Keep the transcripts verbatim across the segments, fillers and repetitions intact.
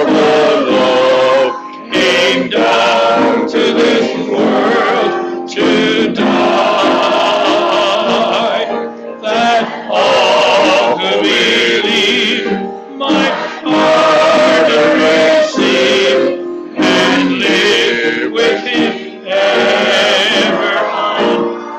love came down to this world to die, that all who believe might pardon receive and live with him ever on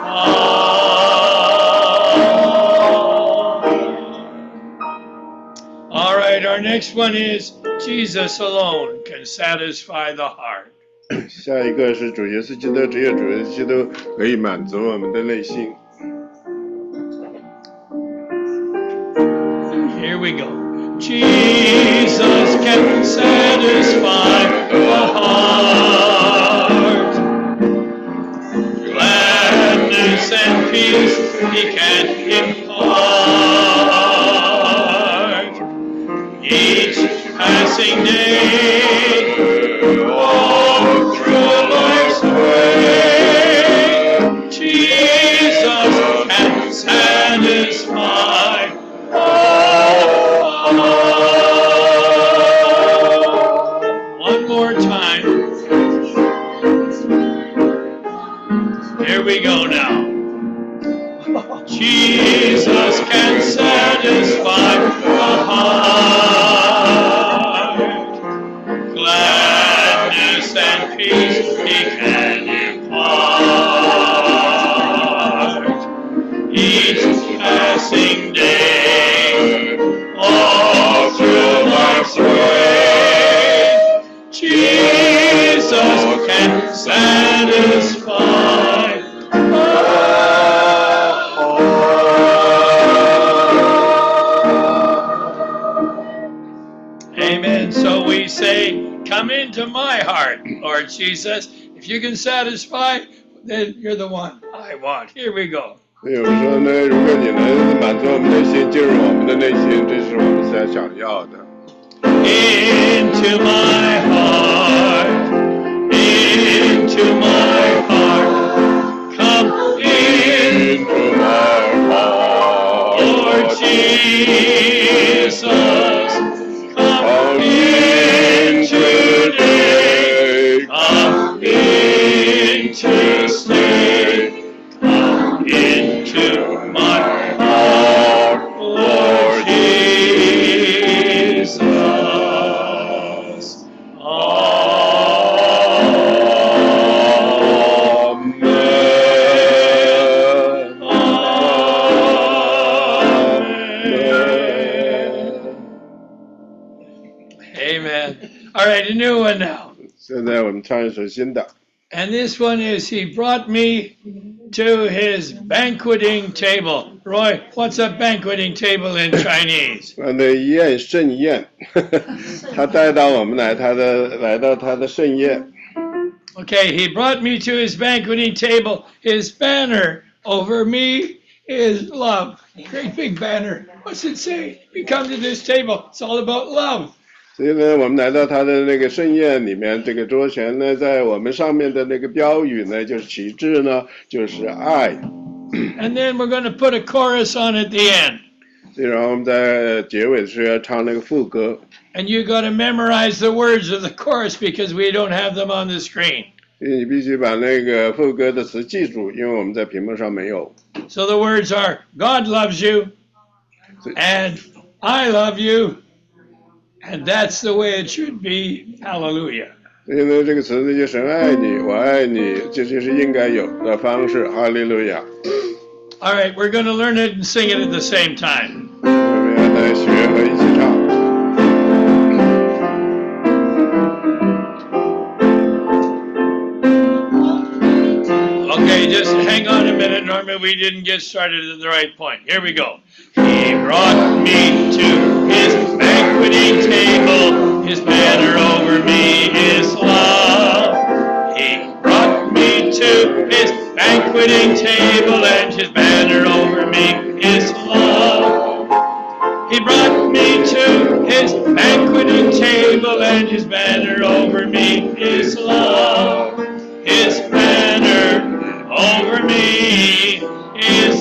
high. All right, our next one is Jesus alone can satisfy the heart. 下一个是主耶稣基督，只有主耶稣基督可以满足我们的内心。 Here we go. Jesus can satisfy the heart. Gladness and peace he can impart. Each passing day, all through life's way, Jesus can satisfy all. One more time. Here we go now. Jesus can satisfy the heart. Gladness and peace he can impart. Each passing day, all through life's way, Jesus can satisfy all. Amen. So we say, come into my heart, Lord Jesus. If you can satisfy, then you're the one I want. Here we go. 所以我说呢，如果你能满足我们的心，进入我们的内心，这是我们所想要的。 Into my heart, into my heart, come into my heart, Lord Jesus, come in today, come in to stay, come into my heart, Lord Jesus. All right, a new one now. 现在我们唱一首新的。 And this one is, he brought me to his banqueting table. Roy, what's a banqueting table in Chinese? 我的宴盛宴，他带到我们来，他的来到他的盛宴。 Okay, he brought me to his banqueting table. His banner over me is love. Great big banner. What's it say? You come to this table, it's all about love. 所以呢，我们来到他的那个盛宴里面，这个桌前呢，在我们上面的那个标语呢，就是旗帜呢，就是爱。 And then we're going to put a chorus on at the end. 然后我们在结尾是要唱那个副歌。 And you got to memorize the words of the chorus because we don't have them on the screen. 你必须把那个副歌的词记住，因为我们在屏幕上没有。 So the words are, God loves you, and I love you, and that's the way it should be. Hallelujah. 所以呢，这个词呢，就神爱你，我爱你，这就是应该有的方式。哈利路亚。 All right, we're going to learn it and sing it at the same time. 我们要来学和一起唱。 Okay, just hang on a minute, Norman. We didn't get started at the right point. Here we go. He brought me to his banqueting table. His banner over me is love. He brought me to his banqueting table, and his banner over me is love. He brought me to his banqueting table, and his banner over me is love. His banner over me is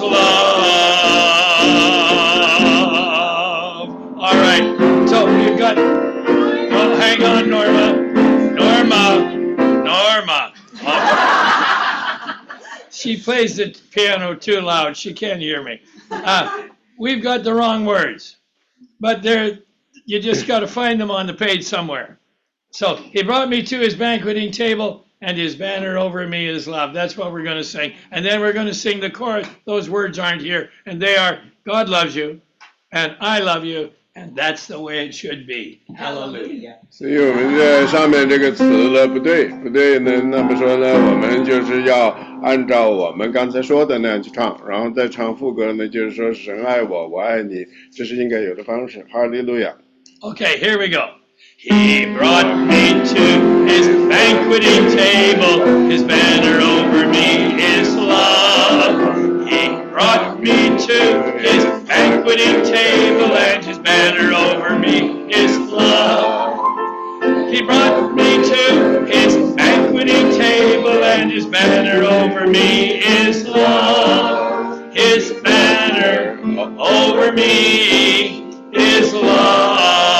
love. All right, so you've got, well, hang on, Norma. Norma. Norma. Oh. She plays the piano too loud. She can't hear me. Uh, we've got the wrong words, but they're, you just got to find them on the page somewhere. So he brought me to his banqueting table, and his banner over me is love. That's what we're going to sing. And then we're going to sing the chorus. Those words aren't here, and they are, God loves you, and I love you, and that's the way it should be. Hallelujah. 所以我们这上面这个词了不对，不对呢，那么说呢，我们就是要按照我们刚才说的那样去唱，然后再唱副歌呢，就是说神爱我，我爱你，这是应该有的方式。哈利路亚。 Okay, here we go. He brought me to his banqueting table, his banner over me is love. He brought me to his banqueting table, and his banner over me is love. He brought me to his banqueting table, and his banner over me is love. His banner over me is love.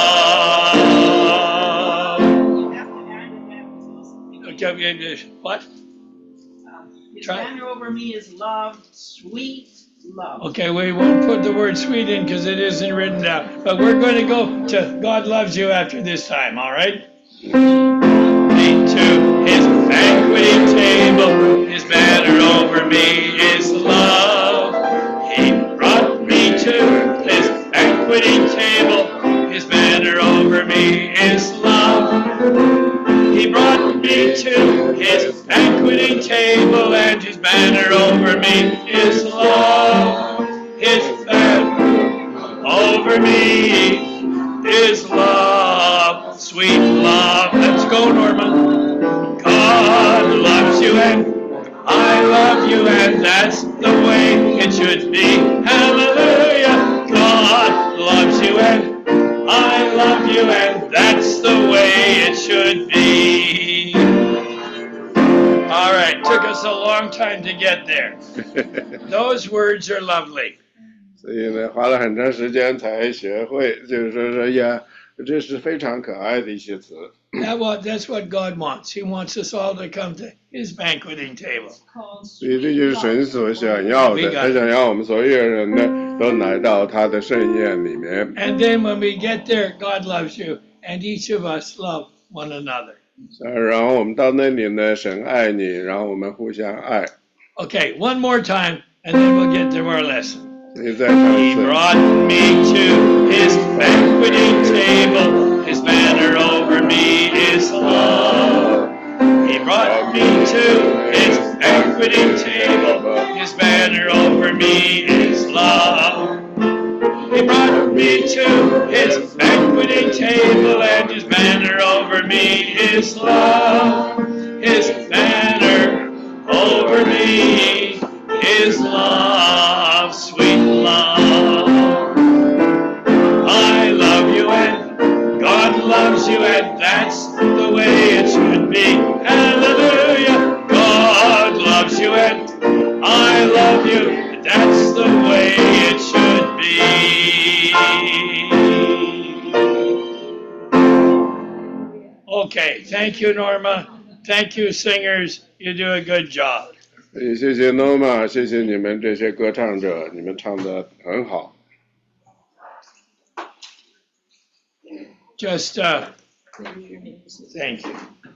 What? His Try. banner over me is love, sweet love. Okay, we won't put the word sweet in because it isn't written down. But we're going to go to God loves you after this time, all right? Me to his banqueting table, his banner over me is love. He brought me to his banqueting table, his banner over me is love. He brought me to his banqueting table, and his banner over me is love. His banner over me is love, sweet love. Let's go, Norma. God loves you, and I love you, and that's the way it should be. Hallelujah. God loves you, and I love you, and that's the way it should be. All right, took us a long time to get there. Those words are lovely. 所以呢，花了很长时间才学会，就是说说呀，这是非常可爱的一些词。 That what, that's what God wants. He wants us all to come to his banqueting table. 所以这就是神所想要的，他想要我们所有人呢，都来到他的盛宴里面。 And then when we get there, God loves you, and each of us love one another. 然后我们到那里呢，神爱你，然后我们互相爱。 Okay, one more time, and then we'll get to our lesson. 你再唱一 He 次。 brought me to his banqueting table, his banner over me is love. He brought me to his banqueting table, his banner over me is love. He brought me to his banqueting table, and his banner over me is love. His banner over me is love, sweet love. I love you, and God loves you, and that's the way it should be. Hallelujah. God loves you, and I love you, and that's the way it should be. Okay, thank you, Norma. Thank you, singers. You do a good job. 也谢谢 Norma， 谢谢你们这些歌唱者，你们唱得很好。 Just, uh, thank you.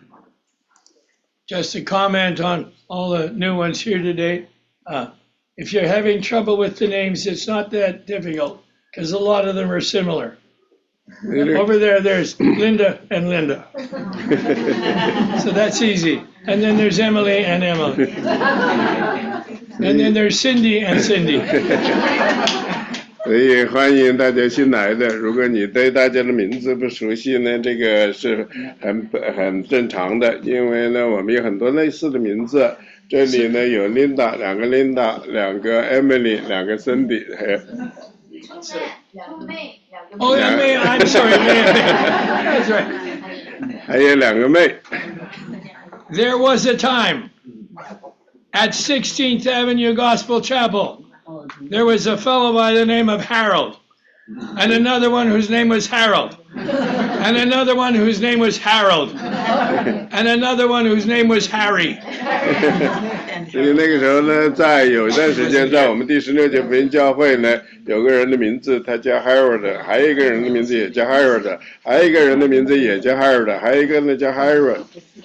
Just a comment on all the new ones here today. Uh, if you're having trouble with the names, it's not that difficult because a lot of them are similar. Over there, there's Linda and Linda. So that's easy. And then there's Emily and Emily. And then there's Cindy and Cindy. 所以欢迎大家新来的，如果你对大家的名字不熟悉呢，这个是很很正常的，因为呢我们有很多类似的名字。这里呢有 Linda 两个 Linda， 两个 Emily， 两个 Cindy， 还有 Oh, yeah, May, I'm sorry, May, May. That's right. 还有两个妹。 There was a time at sixteenth Avenue Gospel Chapel. There was a fellow by the name of Harold, and another one whose name was Harold. and another one whose name was Harold, and another one whose name was Harry. 所以那个时候呢，在有一段时间，在我们第十六届福音教会呢，有个人的名字他叫 Harold， 还有一个人的名字也叫 Harold， 还有一个人的名字也叫 Harold， 还有一个呢叫 Harold。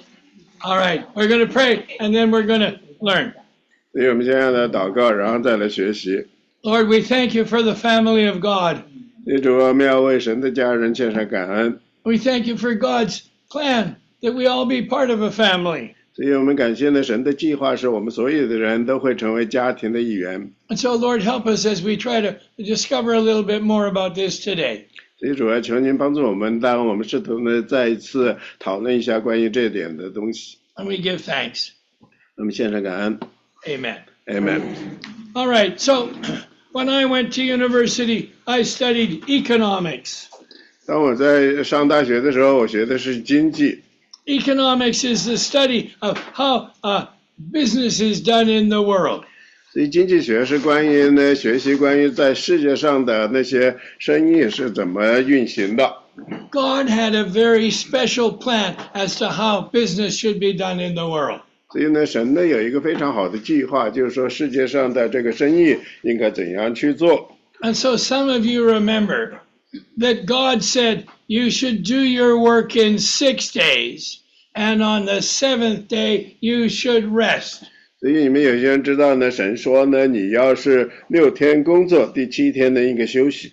All right, we're going to pray and then we're going to learn. 所以我们现在呢祷告，然后再来学习。 Lord, we thank you for the family of God. 主，我们要为神的家人献上感恩。 We thank you for God's plan that we all be part of a family. 所以我们感谢呢，神的计划是我们所有的人都会成为家庭的一员。 And so, Lord, help us as we try to discover a little bit more about this today. 所以主要求您帮助我们，当我们试图呢再一次讨论一下关于这点的东西。 And we give thanks. 我们献上感恩 Amen. ，Amen。 All right, so when I went to university, I studied economics. 当我在上大学的时候，我学的是经济。 Economics is the study of how uh, business is done in the world. 所以经济学是关于呢学习关于在世界上的那些生意是怎么运行的。 God had a very special plan as to how business should be done in the world. 所以呢，神呢有一个非常好的计划，就是说世界上的这个生意应该怎样去做。 And so some of you remember that God said you should do your work in six days, and on the seventh day you should rest. 所以你们有些人知道呢，神说呢，你要是六天工作，第七天呢应该休息。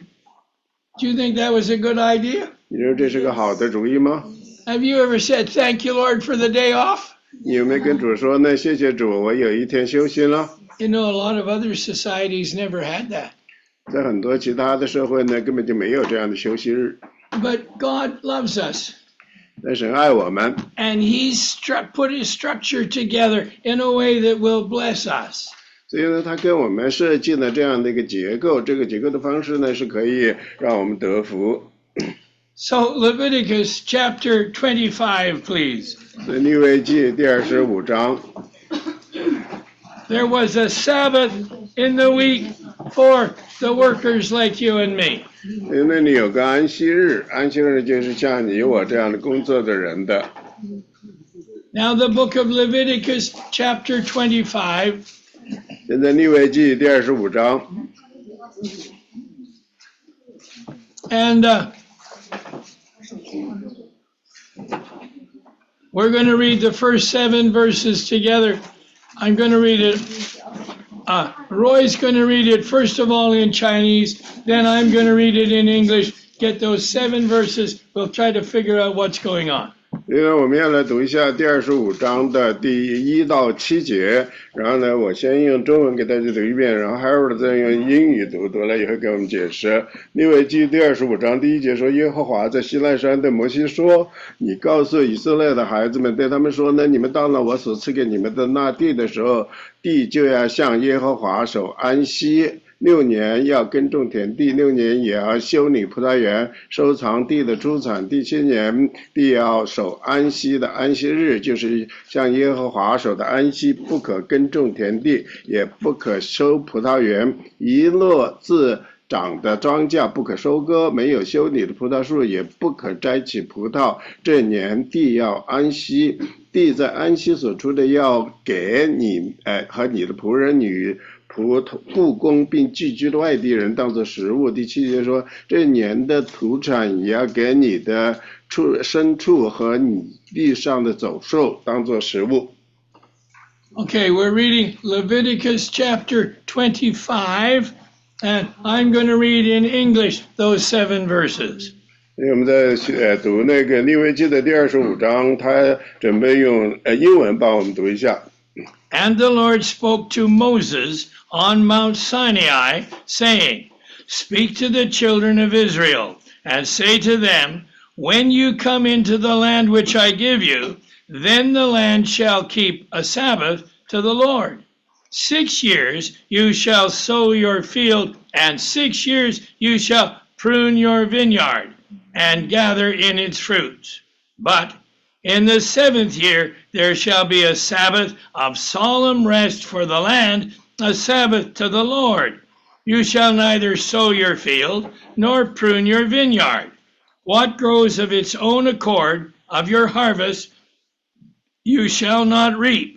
Do you think that was a good idea? 你说这是个好的主意吗？ Have you ever said, thank you, Lord, for the day off? 你有没有跟主说呢？谢谢主，我有一天休息了。 You know, a lot of other societies never had that. 在很多其他的社会呢，根本就没有这样的休息日。 But God loves us, 但神爱我们， and He's stru- put His structure together in a way that will bless us. 所以呢，他跟我们设计了这样的一个结构，这个结构的方式呢，是可以让我们得福。 So Leviticus chapter twenty-five, please. 所以利未记第二十五章， There was a Sabbath in the week for the workers like you and me. 因为那里有个安息日，安息日就是像你我这样的工作的人的。 Now the book of Leviticus chapter twenty-five, 现在利未记第二十五章， and uh, we're going to read the first seven verses together. I'm going to read it. Uh, Roy's going to read it first of all in Chinese, then I'm going to read it in English. Get those seven verses. We'll try to figure out what's going on. 因为我们要来读一下第二十五章的第一到七节，然后呢，我先用中文给大家读一遍，然后 Harold 再用英语读，读了以后给我们解释。利未记第二十五章第一节说，耶和华在西奈山对摩西说：“你告诉以色列的孩子们，对他们说呢，你们到了我所赐给你们的那地的时候，地就要向耶和华守安息。”六年要耕种田地，六年也要修理葡萄园，收藏地的出产。第七年地要守安息的安息日，就是向耶和华守的安息，不可耕种田地，也不可收葡萄园。一落自长的庄稼不可收割，没有修理的葡萄树也不可摘起葡萄。这年地要安息，地在安息所出的要给你，呃，和你的仆人女。仆雇工并寄居的外地人当作食物。第七节说，这年的土产也要给你的畜牲畜和你地上的走兽当作食物。 Okay, we're reading Leviticus chapter twenty-five, and I'm going to read in English those seven verses. 因为我们在呃读那个利未记的第二十五章，他准备用呃英文帮我们读一下。 And the Lord spoke to Moses on Mount Sinai, saying, Speak to the children of Israel, and say to them, When you come into the land which I give you, then the land shall keep a Sabbath to the Lord. Six years you shall sow your field, and six years you shall prune your vineyard, and gather in its fruits. But in the seventh year there shall be a Sabbath of solemn rest for the land, a Sabbath to the Lord. You shall neither sow your field, nor prune your vineyard. what grows of its own accord of your harvest you shall not reap,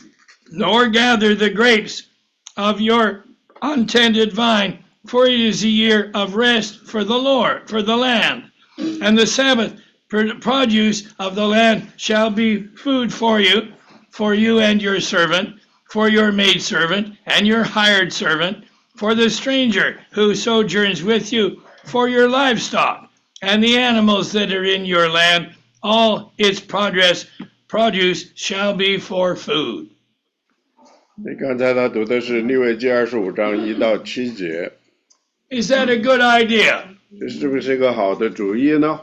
nor gather the grapes of your untended vine, for it is a year of rest for the Lord, for the land. And the Sabbath produce of the land shall be food for you, for you and your servant, for your maidservant and your hired servant, for the stranger who sojourns with you, for your livestock, and the animals that are in your land, all its produce, produce shall be for food. 你刚才他读的是利未记二十五章一到七节， Is that a good idea? 这是不是一个好的主意呢？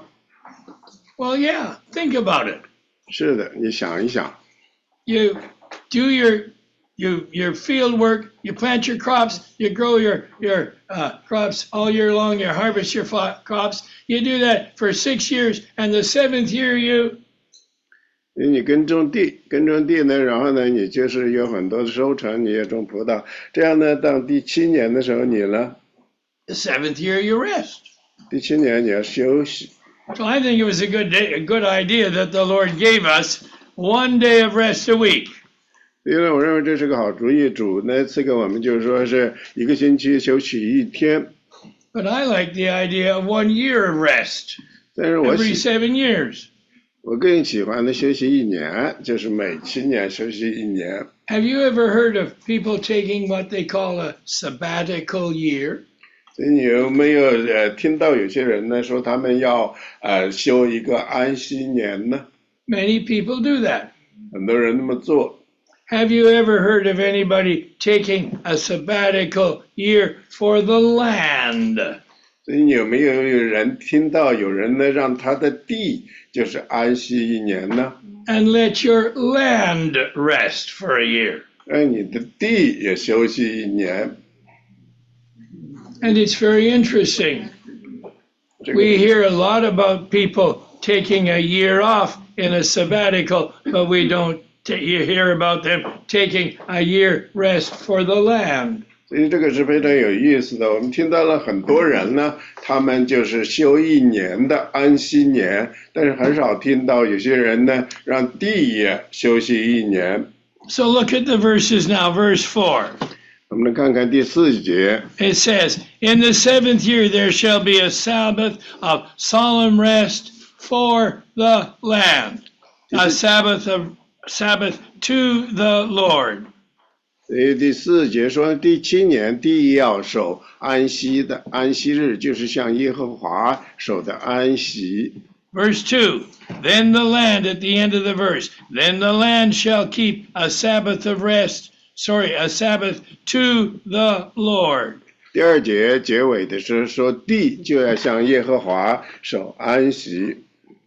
Well, yeah, think about it. 是的，你想一想， You do your you your field work, you plant your crops, you grow your your uh, crops all year long, you harvest your fo- crops. You do that for six years, and the seventh year you 因为你耕种地，耕种地呢，然后呢，你就是有很多的收成，你也种葡萄，这样呢，到第七年的时候，你呢， the seventh year you rest. 第七年你要休息。 So I think it was a good day, a good idea that the Lord gave us one day of rest a week. 因为我认为这是个好主意，主呢赐给我们就是说是一个星期休息一天， But I like the idea of one year of rest 但是我 every 喜 seven years. 我更喜欢的休息一年，就是每七年休息一年。 Have you ever heard of people taking what they call a sabbatical year? 所以你有没有呃听到有些人呢说他们要呃休一个安息年呢？ Many people do that. 很多人那么做。 Have you ever heard of anybody taking a sabbatical year for the land? 所以你有没有有人听到有人呢让他的地就是安息一年呢？ And let your land rest for a year. 让你的地也休息一年。 And it's very interesting. 这个 We hear a lot about people taking a year off in a sabbatical, but we don't ta- you hear about them taking a year rest for the land. 所以这个是非常有意思的。我们听到了很多人呢，他们就是休一年的安息年，但是很少听到有些人呢让地也休息一年。 So look at the verses now, verse four. 我们来看看第四节。 It says, In the seventh year there shall be a Sabbath of solemn rest for the land, a Sabbath of Sabbath to the Lord. 所以第四节说，第七年地要守安息的安息日，就是向耶和华守的安息。 Verse two, Then the land, at the end of the verse, then the land shall keep a Sabbath of rest, sorry, a Sabbath to the Lord. 第二节结尾的是说，地就要向耶和华守安息。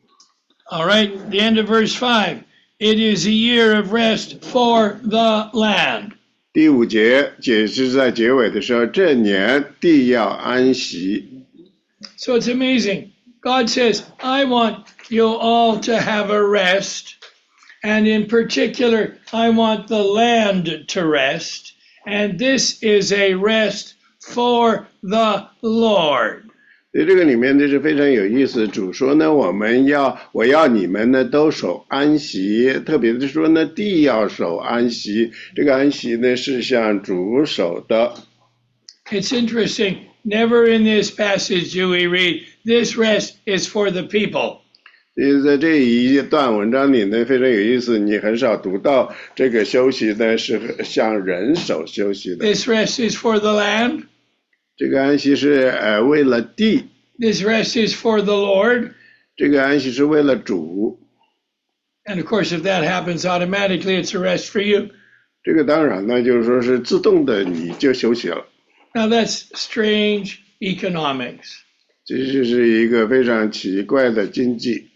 All right, the end of verse five, It is a year of rest for the land. 第五节解释在结尾的时候，这年地要安息。 So it's amazing. God says, I want you all to have a rest. And in particular, I want the land to rest. And this is a rest for the Lord. 所以这个里面这是非常有意思。主说呢，我们要我要你们呢都守安息，特别是说呢地要守安息。这个安息呢是向主守的。 It's interesting. Never in this passage do we read, this rest is for the people. 所以在这一段文章里呢非常有意思，你很少读到这个休息呢是向人守休息的。 This rest is for the land. 这个安息是呃为了地， This rest is for the Lord. 这个安息是为了主。 And of course, if that happens automatically, it's a rest for you. 这个当然呢就是说是自动的你就休息了。 Now that's strange economics. 这就是一个非常奇怪的经济。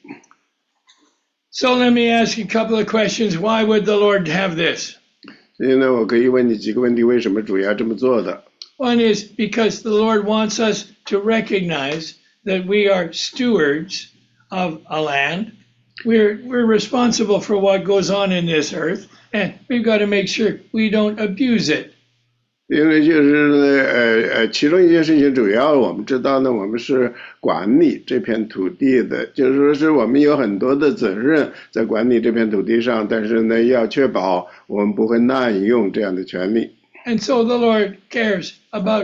So let me ask you a couple of questions. Why would the Lord have this? 所以呢，我可以问你几个问题：为什么主要这么做的？ One is because the Lord wants us to recognize that we are stewards of a land. We're, we're responsible for what goes on in this earth, and we've got to make sure we don't abuse it. 因为就是呢，呃呃，其中一件事情主要我们知道呢，我们是管理这片土地的，就是说是我们有很多的责任在管理这片土地上，但是呢，要确保我们不会滥用这样的权利。 And so the Lord cares about,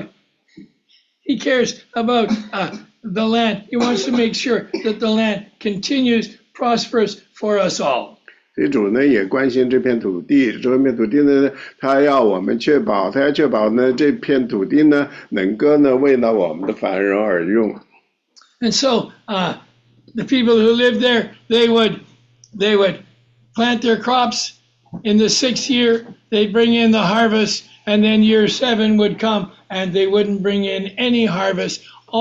He cares about uh, the land. He wants to make sure that the land continues prosperous for us all. 所以主呢也关心这片土地，这片土地呢，他要我们确保，他要确保呢这片土地呢能够呢为了我们的繁荣而用。 And so uh, the people who lived there, they would, they would plant their crops. In the sixth year, they'd bring in the harvest, and then year seven would come, and they wouldn't bring in any harvest.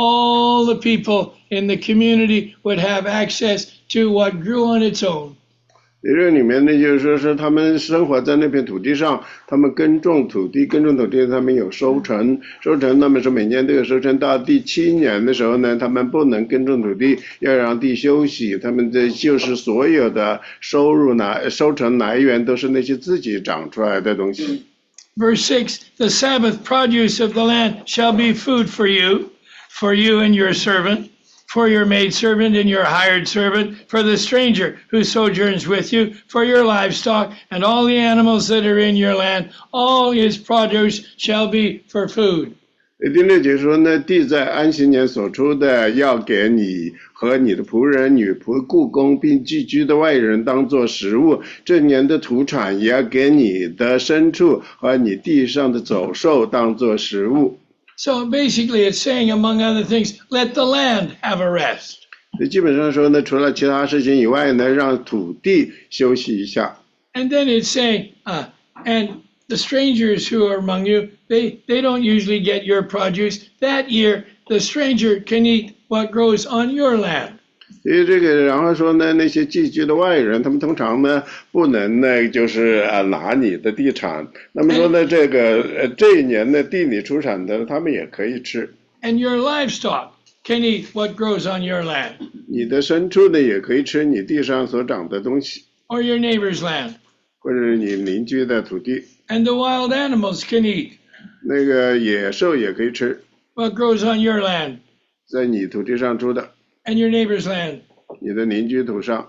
All the people in the community would have access to what grew on its own. 这里面呢，就是说是他们生活在那片土地上，他们耕种土地，耕种土地，他们有收成，收成，那么是每年都有收成。到第七年的时候呢，他们不能耕种土地，要让地休息。他们这就是所有的收入来，收成来源都是那些自己长出来的东西。 Verse six, the Sabbath produce of the land shall be food for you, for you and your servant, for your maidservant and your hired servant, for the stranger who sojourns with you, for your livestock and all the animals that are in your land, all his produce shall be for food. 第六节说呢，地在安息年所出的，要给你和你的仆人、女仆、雇工并寄居的外人当作食物。这年的土产也要给你的牲畜和你地上的走兽当作食物。 So basically it's saying, among other things, let the land have a rest. 基本上说呢，除了其他事情以外呢，让土地休息一下。 And then it's saying, uh, and the strangers who are among you, they, they don't usually get your produce. That year, the stranger can eat what grows on your land. 所以这个，然后说呢，那些寄居的外人，他们通常呢不能呢，就是啊拿你的地产。那么说呢，这个呃这一年的地里出产的，他们也可以吃。 And your livestock can eat what grows on your land. 你的牲畜呢也可以吃你地上所长的东西。 Or your neighbor's land. 或者你邻居的土地。 And the wild animals can eat. 那个野兽也可以吃。 What grows on your land. 在你土地上出的。 And your neighbor's land. 你的邻居土上。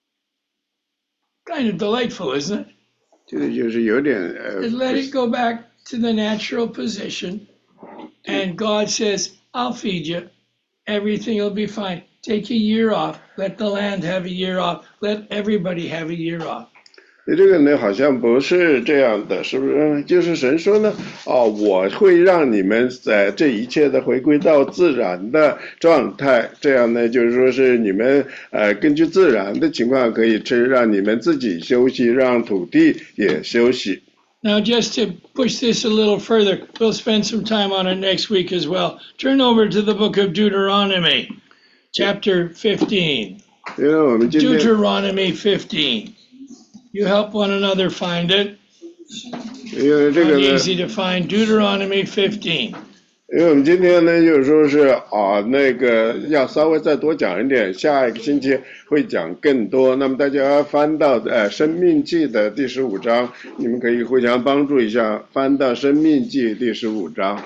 Kind of delightful, isn't it? 这个就是有点呃。 Just let it go back to the natural position, and God says, "I'll feed you. Everything will be fine. Take a year off. Let the land have a year off. Let everybody have a year off." 这个呢好像不是这样的，是不是？就是神说呢，哦，我会让你们在这一切的回归到自然的状态，这样呢就是说是你们呃根据自然的情况可以吃，让你们自己休息，让土地也休息。 Now, just to push this a little further, we'll spend some time on it next week as well. Turn over to the book of Deuteronomy, chapter fifteen. 因为我们今天 Deuteronomy fifteen. You help one another find it. 因为这个 Not 呢， easy to find. Deuteronomy fifteen. 因为我们今天呢就是说是啊那个要稍微再多讲一点，下一个星期会讲更多。那么大家翻到呃生命记的第十五章，你们可以互相帮助一下，翻到生命记第十五章。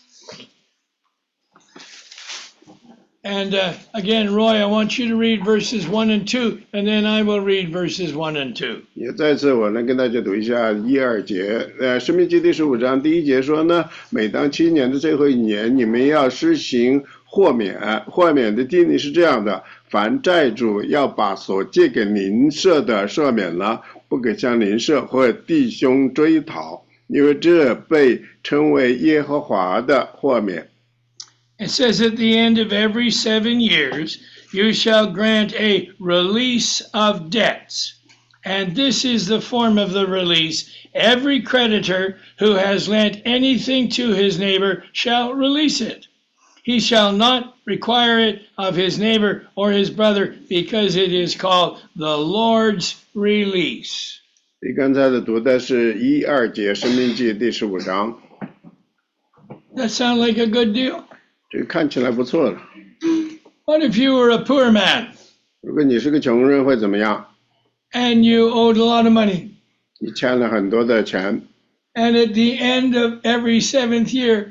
And uh, again, Roy, I want you to read verses one and two, and then I will read verses one and two. 也再次我来跟大家读一下一二节。呃，生命记第十五章第一节说呢，每当七年的最后一年，你们要施行豁免。豁免的定义是这样的：凡债主要把所借给邻舍的赦免了，不可向邻舍或弟兄追讨，因为这被称为耶和华的豁免。 It says, at the end of every seven years, you shall grant a release of debts. And this is the form of the release. Every creditor who has lent anything to his neighbor shall release it. He shall not require it of his neighbor or his brother, because it is called the Lord's release. 你刚才的读的是一二节生命记第十五章。 That sound like a good deal? 这个看起来不错了。 What if you were a poor man 如果你是个穷人会怎么样？ and you owed a lot of money? 你欠了很多的钱， And at the end of every seventh year,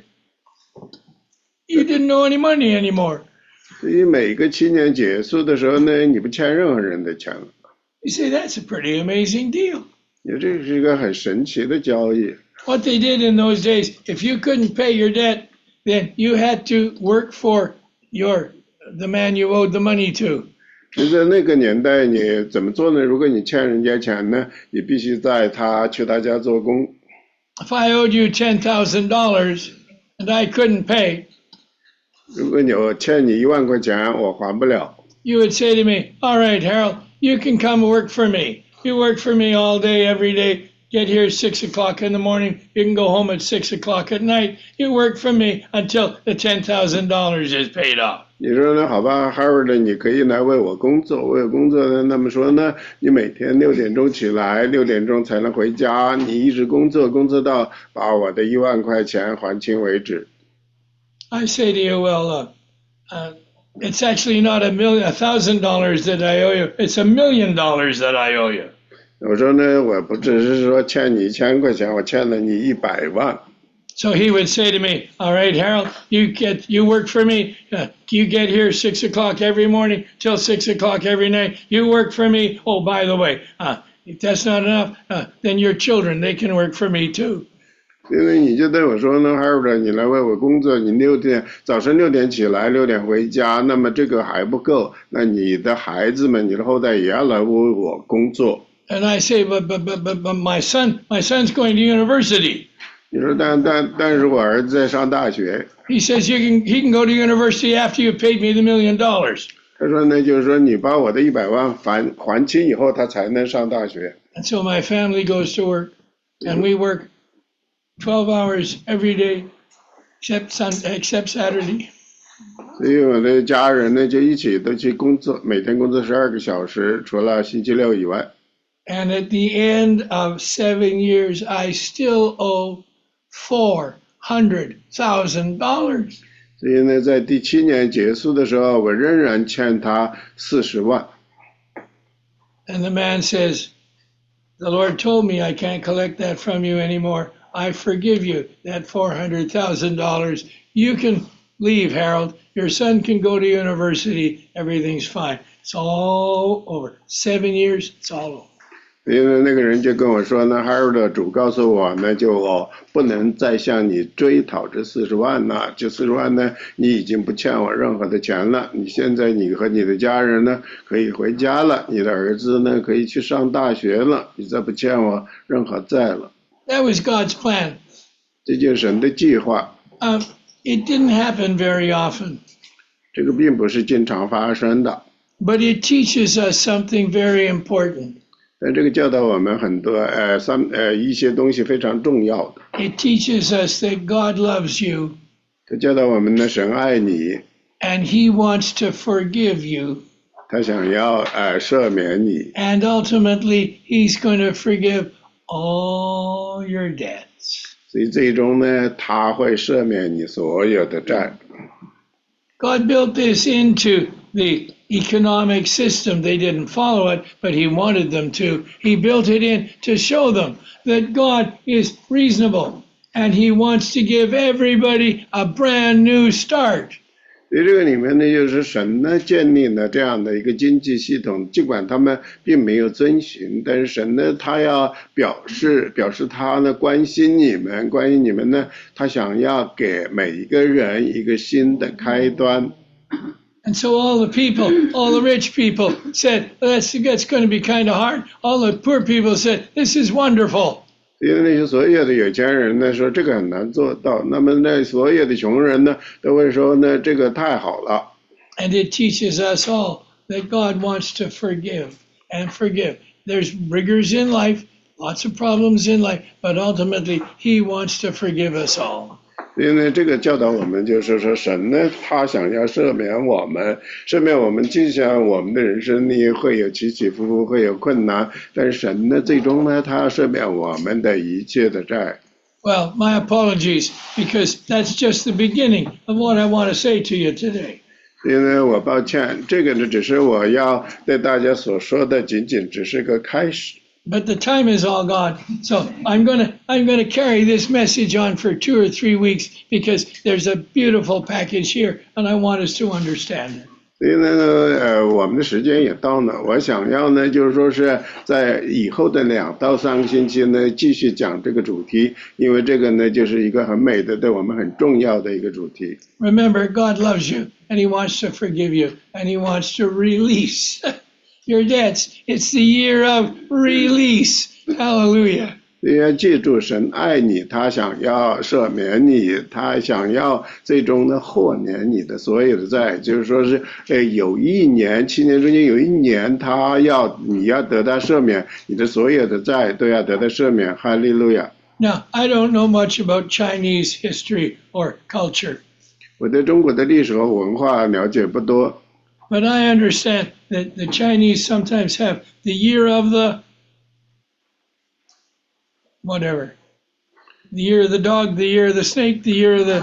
you didn't owe any money anymore. 所以每个七年结束的时候呢，你不欠任何人的钱了。 You say that's a pretty amazing deal. 也这是一个很神奇的交易。 What they did in those days, if you couldn't pay your debt, then you had to work for your the man you owed the money to. 就在那个年代，你怎么做呢？如果你欠人家钱呢，你必须在他去他家做工。 If I owed you ten thousand dollars and I couldn't pay, 如果你我欠你一万块钱，我还不了， you would say to me, all right, Harold, you can come work for me. You work for me all day, every day. Get here at six o'clock in the morning. You can go home at six o'clock at night. You work for me until the ten thousand dollars is paid off. 你说呢？好吧，哈尔的，你可以来为我工作，为我工作呢。那么说呢，你每天六点钟起来，六点钟才能回家，你一直工作，工作到把我的一万块钱还清为止。 I say to you, well, uh, uh, it's actually not a million, a thousand dollars that I owe you. It's a million dollars that I owe you. 我说呢，我不只是说欠你一千块钱，我欠了你一百万。 So he would say to me, all right, Harold, you get, you work for me. Uh, you get here six o'clock every morning till six o'clock every night. You work for me. Oh, by the way, uh, if that's not enough, uh, then your children, they can work for me too. 因为你就对我说呢，哈尔的，你来为我工作，你六点早晨六点起来，六点回家，那么这个还不够，那你的孩子们，你的后代也要来为我工作。 And I say, but, but, but, but, but my son, my son's going to university. 你说但但但是我儿子在上大学， He says you can, he can go to university after you paid me the million dollars. 他说呢，就是说你把我的一百万还还清以后，他才能上大学。 And so my family goes to work, and we work twelve hours every day, except Sun, except Saturday. 所以我的家人呢就一起都去工作，每天工作十二个小时，除了星期六以外。 And at the end of seven years, I still owe four hundred thousand dollars. 所以呢，在第七年结束的时候，我仍然欠他四十万。 And the man says, the Lord told me I can't collect that from you anymore. I forgive you that four hundred thousand dollars. You can leave, Harold. Your son can go to university. Everything's fine. It's all over. Seven years, it's all over. 因为那个人就跟我说呢，哈尔的主告诉我呢，就我不能再向你追讨这四十万了。这四十万呢，你已经不欠我任何的钱了。你现在你和你的家人呢可以回家了，你的儿子呢可以去上大学了，你再不欠我任何债了。 That was God's plan. 这就是神的计划。 Um, it didn't happen very often, 这个并不是经常发生的， but it teaches us something very important. 但这个教导我们很多呃三呃一些东西非常重要的。 It teaches us that God loves you 它教导我们呢，神爱你， and He wants to forgive you. 他想要呃赦免你， And ultimately, He's going to forgive all your debts. 所以最终呢，他会赦免你所有的债。 God built this into the economic system. They didn't follow it, but He wanted them to. He built it in to show them that God is reasonable and He wants to give everybody a brand new start. 所以这个里面呢，就是神呢建立了这样的一个经济系统，尽管他们并没有遵循，但是神呢，他要表示表示他呢关心你们，关心你们呢，他想要给每一个人一个新的开端。 And so all the people, all the rich people said, well, that's, that's going to be kind of hard. All the poor people said, this is wonderful. 因为那些所有的有钱人呢说这个很难做到，那么那所有的穷人呢都会说呢这个太好了。 And it teaches us all that God wants to forgive and forgive. There's rigors in life, lots of problems in life, but ultimately He wants to forgive us all. 因为这个教导我们就是说神呢他想要赦免我们，赦免我们，就像我们的人生里会有起起伏伏，会有困难，但是神呢最终呢他要赦免我们的一切的债。 Well, my apologies, because that's just the beginning of what I want to say to you today. 因为我抱歉，这个呢只是我要对大家所说的，仅仅只是个开始。 But the time is all gone. So I'm gonna I'm gonna carry this message on for two or three weeks because there's a beautiful package here and I want us to understand it. 所以呢，呃，我们的时间也到了。我想要呢，就是说是在以后的两到三个星期呢，继续讲这个主题，因为这个呢，就是一个很美的、对我们很重要的一个主题。 Remember, God loves you and He wants to forgive you and He wants to release your debts. It's the year of release. Hallelujah. 你要记住，神爱你，他想要赦免你，他想要最终呢豁免你的所有的债，就是说是，呃，有一年，七年中间有一年，他要你要得到赦免，你的所有的债都要得到赦免。哈利路亚。 Now, I don't know much about Chinese history or culture, 我对中国的历史和文化了解不多， but I understand that the Chinese sometimes have the year of the whatever. The year of the dog, the year of the snake, the year of the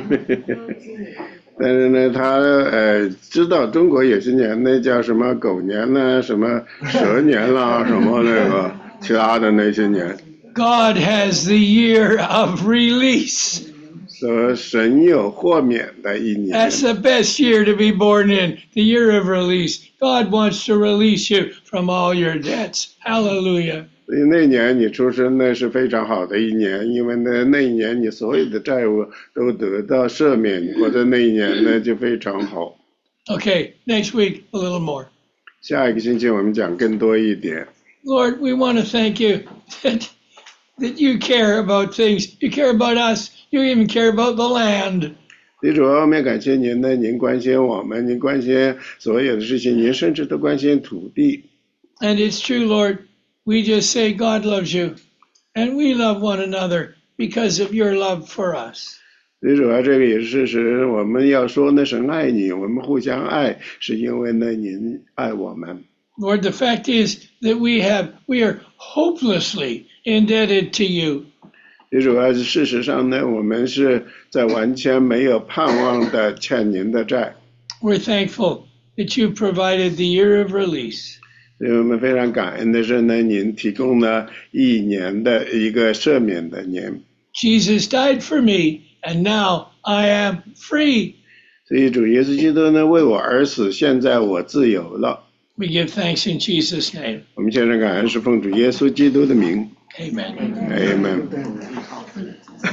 但是呢，他呃知道中国有些年呢叫什么狗年呢，什么蛇年啦，什么那个其他的那些年， God has the year of release. 说神有豁免的一年。 That's the best year to be born in, the year of release. God wants to release you from all your debts. Hallelujah. 所以那年你出生呢是非常好的一年，因为呢那一年你所有的债务都得到赦免，或者那一年呢就非常好。 Okay, next week, a little more. 下一个星期我们讲更多一点。 Lord, we want to thank you that, that you care about things. You care about us. You even care about the land. 地主，我们感谢您呢，您关心我们，您关心所有的事情，您甚至都关心土地。 And it's true, Lord. We just say God loves you. And we love one another because of your love for us. 地主啊，这个也是事实。我们要说呢，神爱你，我们互相爱，是因为呢您爱我们。 Lord, the fact is that we have, we are hopelessly indebted to you. 地主啊，事实上呢，我们是在完全没有盼望的欠您的债。 We're thankful that you provided the year of release. 所以我们非常感恩的是呢，您提供了一年的一个赦免的年。 Jesus died for me, and now I am free. 所以主耶稣基督呢为我而死，现在我自由了。 We give thanks in Jesus' name. 我们献上感恩是奉主耶稣基督的名。 Amen. Amen.